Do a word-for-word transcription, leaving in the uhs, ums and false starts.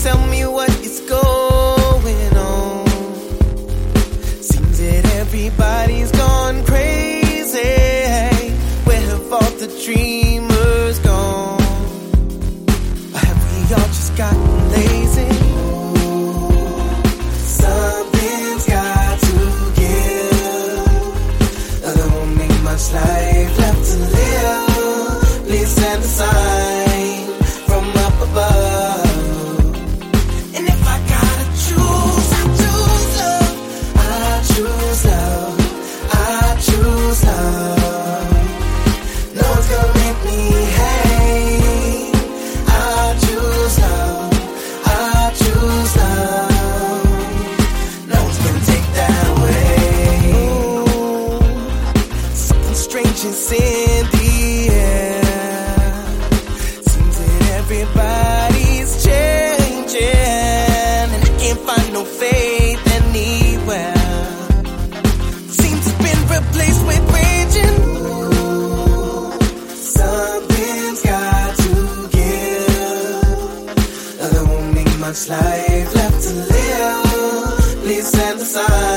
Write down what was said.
tell me what is going on. Seems that everybody's gone crazy. Where have all the dreamers gone? Or have we all just gotten lazy? Something's got to give. There won't be much life left to live. Please send a sign from up above. And if I gotta choose, I choose love. I choose love. I choose love. No one's gonna make me hate. I choose love. I choose love. No one's gonna take that away. Ooh, something strange is in the air. Seems that everybody's changing, and I can't find no faith anywhere. Seems it's been replaced with raging. Something's got to give. There won't be much life left to live. Please send a sign.